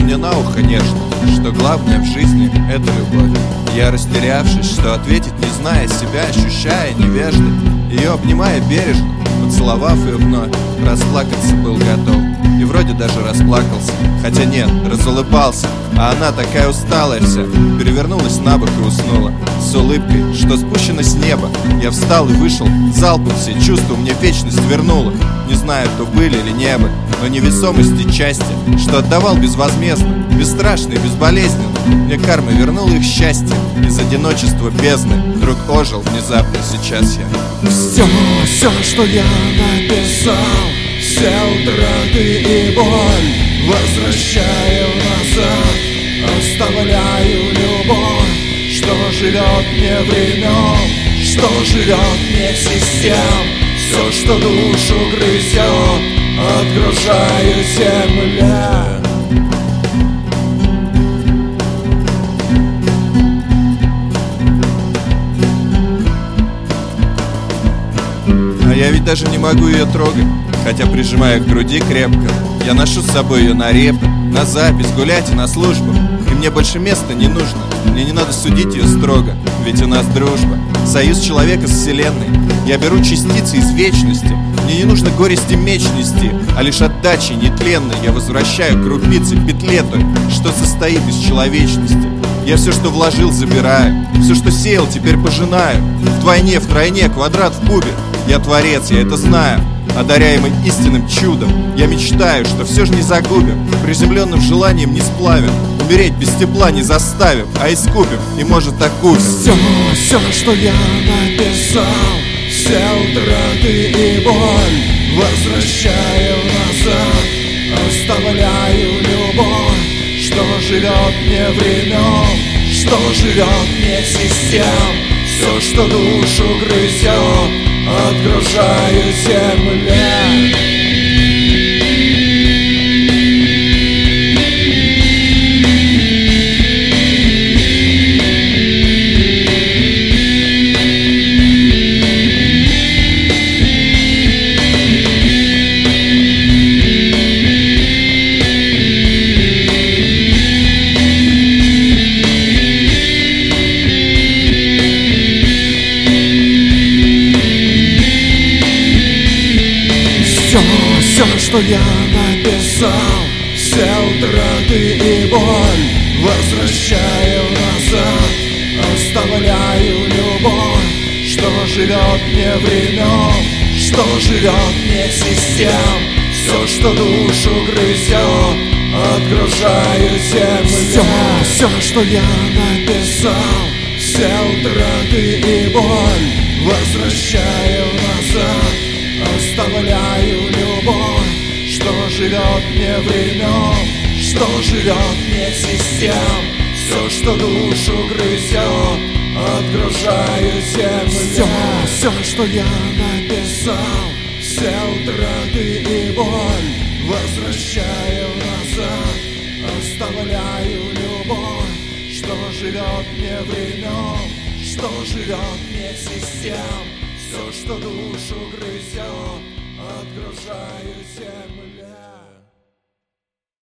мне на ухо нежно, что главное в жизни — это любовь. Я, растерявшись, что ответить, не зная себя, ощущая невежды, ее обнимая бережно, поцеловав ее вновь, расплакаться был готов. И вроде даже расплакался, хотя нет, разулыбался. А она такая усталая вся, перевернулась на бок и уснула с улыбкой, что спущена с неба. Я встал и вышел, залпом все чувства мне вечность вернула. Не знаю, то были или не были, но невесомости части, что отдавал безвозмездно, бесстрашно и безболезненно. Мне карма вернула их счастье из одиночества бездны. Вдруг ожил внезапно сейчас я. Все, что я написал, все утраты и боль возвращаю назад, оставляю любовь, что живет мне времен, что живет мне систем. Все, что душу грызет, отгружаю земле. А я ведь даже не могу ее трогать, хотя прижимаю к груди крепко. Я ношу с собой ее на репы, на запись, гулять и на службу. И мне больше места не нужно, мне не надо судить ее строго, ведь у нас дружба, союз человека с вселенной. Я беру частицы из вечности, мне не нужно горести меч нести, а лишь отдачи нетленной я возвращаю крупицы петле той, что состоит из человечности. Я все, что вложил, забираю, все, что сеял, теперь пожинаю. Вдвойне, втройне, квадрат в кубе. Я творец, я это знаю. Одаряемый истинным чудом, я мечтаю, что все же не загубим, приземленным желанием не сплавим, умереть без тепла не заставим, а искупим, и может окупим. Все, что я написал, все утраты и боль возвращаю назад, оставляю любовь, что живет мне времен, что живет мне систем. Все, что душу грызет, отгружаю земле. Все, что я написал, все утраты и боль возвращаю назад, оставляю любовь, что живет мне времен, что живет мне систем. Все, что душу грызет, отгружаю земле. Все, что я написал, все утраты и боль возвращаю назад, оставляю любовь, что живет мне времен, что живет мне систем. Все, что душу грызет, отгружаю земле. Все, что я написал, все утраты и боль возвращаю назад, оставляю любовь, что живет мне времен, что живет мне систем. Все, что душу грызет, отгружаю землю.